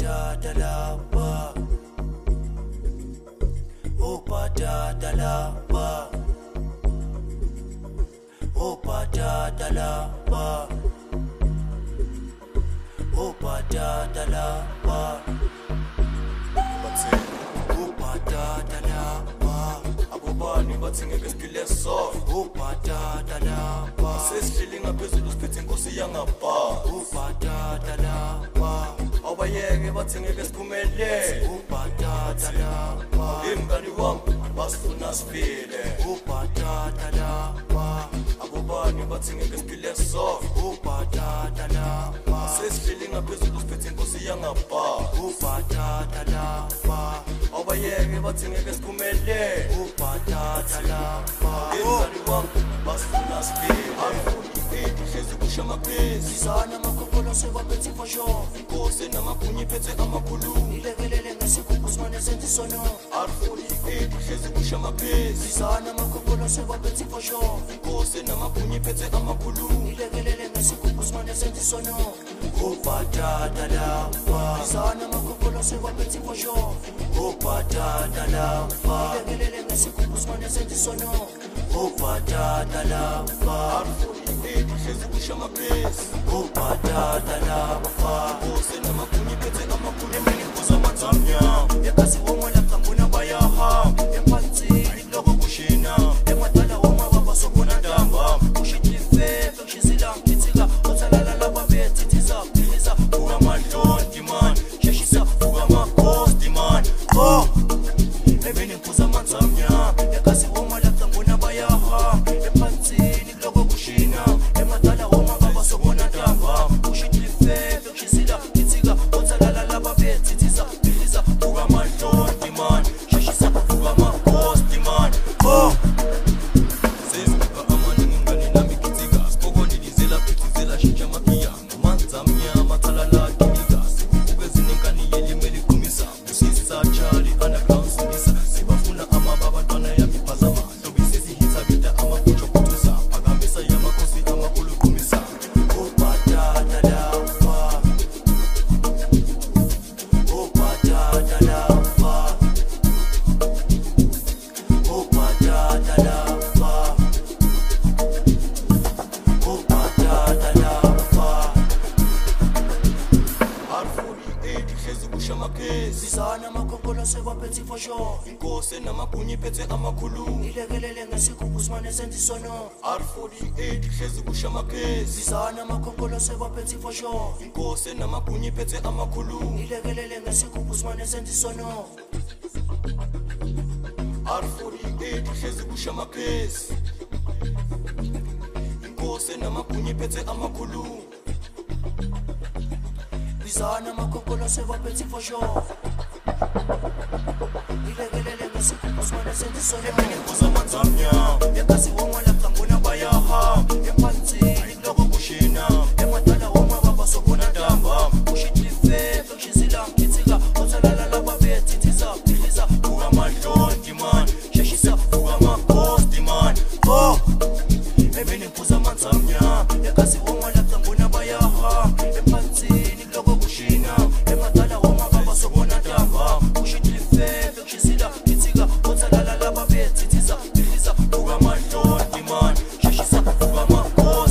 Ubadada lapa, ubadada lapa, ubadada lapa, ubadada lapa, ubadada lapa. Abobani bathi ngeke siphile so. Ubadada lapa, sesihleli ngaphezulu siphethe inkosi yangapha. Ubadada lapa, abayeke bathi ngeke siphumelele. Ubadada lapa, imngani wami basifuna siphile. Ubadada lapa, abobani bathi ngeke siphile so. Ubadada lapa, sesihleli ngaphezulu siphethe inkosi yangapha. Ubadada lapa, abayeke bathi ngeke siphumelele. Ubadada lapa, imngani wami basifuna siphile. Hlezi kusha amaphezi sana amakhokholo sebaphethe imfosho. Inkosi namabhunyi iphethe amakhulu. Ilekelele ngesigubhu simane senze isono. R48 hlezi kusha amaphezi sana amakhokholo sebaphethe imfosho. Inkosi namabhunyi iphethe amakhulu. Ilekelele ngesigubhu simane senze isono. Ubadada lapa, sana amakhokholo sebaphethe imfosho. Ubadada lapa, ilekelele ngesigubhu simane senze isono. Ubadada lapa, hlezi kusha amaphezi. Ubadada lapa, inkosi namabhunyi iphethe amakhulu. Emini kuza amathamnya, ekhasi wonke lapha ngona bayaha. Emphathini kuloko kushina, emadala woma baba sobona ntamba. Ushitlife kushizila ngithika, othalala laba bethithiza philiza. Buka amadlondi man, sheshisa buka amaposti man. Oh, emini kuza amathamnya, ekhasi wonke lapha ngona bayaha. Emphathini kuloko kushina, emadala woma baba sobona ntamba. Ushitlife kushizila ngithika, othalala laba bethithiza philiza. Buka amadlondi man, sheshisa buka amaposti man. Oh, sana amakhokholo sebaphethe imfosho. Inkosi namabhunyi iphethe amakhulu. Ilekelele ngesigubhu simane senze isono. R48 hlezi kusha amaphezi sana amakhokholo sebaphethe imfosho. Inkosi namabhunyi iphethe amakhulu. Ilekelele ngesigubhu simane senze isono. R48 hlezi kusha amaphezi. Inkosi namabhunyi iphethe amakhulu. Sana amakhokholo sebaphethe imfosho. Ilekelele ngesigubhu simane senze isono. Emini kuza amathamnya, ekhasi wonke lapha ngona bayaha. Emphathini kuloko kushina, emadala woma baba sobona ntamba. Ushitlife kushizila ngithika, othalala laba bethithiza philiza. Buka amadlondi man, sheshisa buka amaposti man. Oh, emini kuza amathamnya, ekhasi wonke lapha ngona bayaha. Emphathini kuloko kushina, emadala woma baba sobona ntamba. Ushitlife kushizila ngithika, othalala laba bethithiza philiza. Buka amadlondi man, sheshisa buka amaposti.